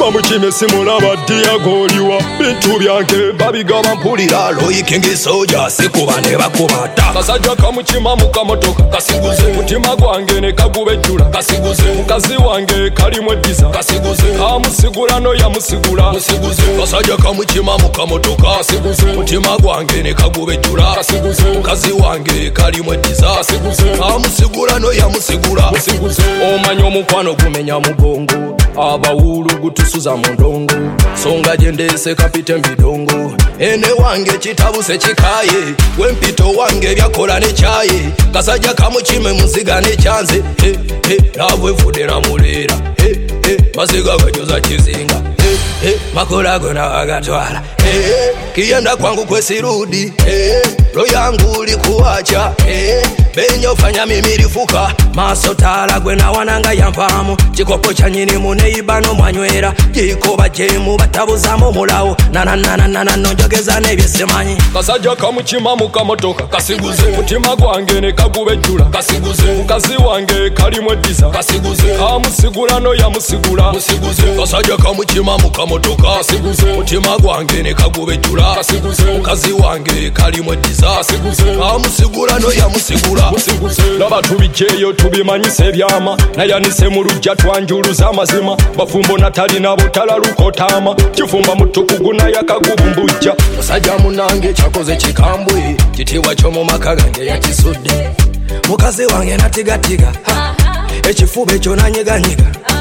Kamukime simulaba diagoliwa bintu byange babigaba mpulira loyikingi soja sikuba ne bakubata kasajja kamukima mu kamotoka kasiguze mutima gwange ne kagubejjula kasiguze mukazi wange kalimu eddiza kasiguze kamusigula no yamusigula musiguze kasajja kamukima mu kamotoka kasiguze mutima gwange ne kagubejjula kasiguze mukazi wange kalimu eddiza kasiguze kamusigula no yamusigula musiguze omanya omukwano gumenya mugongo abawulu gutusuza mu ndongo songa jendese kapite mbidongo ene wange kitabuse kikaye wempito wange byakola ne kyaye kasajja kamukime muziga ne kyanze nabwe fudera mulera maziga gajoza kizinga makola gona agatwala kiyenda kwangu kwesirudi royangu likuacha benyo fanya mimirifuka maso tala gwena wananga yampamu chikopo cha nyini muneibano mwanywera jikoba jemu batabuzamo mulawo nananana nojogeza nebyesemanyi kasajja kamukima mu kamotoka kasiguze mutima gwange ne kagubejjula kasiguze mukazi wange kalimu eddiza kasiguze kamusigula no yamusigula musiguze kasajja kamukima mu kamotoka kasiguze mutima gwange ne kagubejjula kasiguze mukazi wange kalimu eddiza kasiguze kamusigula no yamusigula laba tubijeyo tubimanyise byama nayanise mu lujja twanjuluza amazima bafumbo natali nabo talalukotama kifumba mutukugu na yakagubumbujja musajja munange kyakoze kikambwe kitiwa kyo mu maka gange yakisudde mukazi wange natigatiga ekifuba ekyo nanyeganyega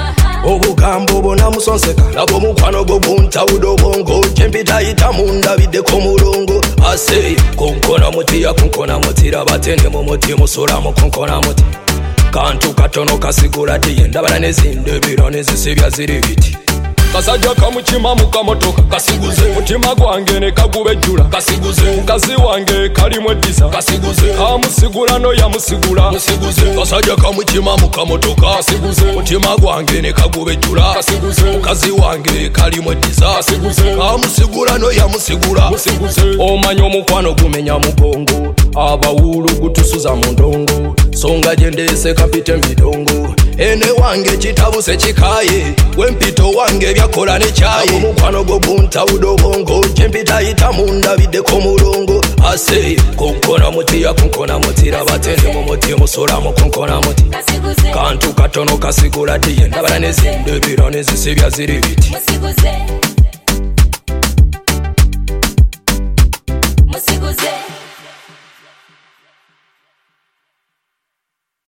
obugambo bona musonseka labo mukwano gwo guntawudo bongo kyempitayita mundabiddeko mulongo ase konkona muti yakonkona mutira batende mu muti musula mu konkona muti kantu katono kasigula tiyendabala nezindebira nezisibya ziri biti kasajja kamukima mu kamotoka kasiguze mutima gwange ne kagubejjula kasiguze mukazi wange kalimu eddiza kasiguze kamusigula no yamusigula musiguze kasajja kamukima mu kamotoka kasiguze mutima gwange ne kagubejjula kasiguze mukazi wange kalimu eddiza kasiguze kamusigula no yamusigula musiguze omanya omukwano gumenya mugongo abawulu gutusuza mu ndongo songa jendese kapite mbidongo ene wange kitabuse kikaye wempito wange byakola ne kyaye omukwano gwo guntawudo bongo kyempitayita mundabiddeko mulongo ase konkona muti yakonkona mutira batende mu muti musula mu konkona muti kantu katono kasigula tiyendabala nezindebira nezisibya ziri biti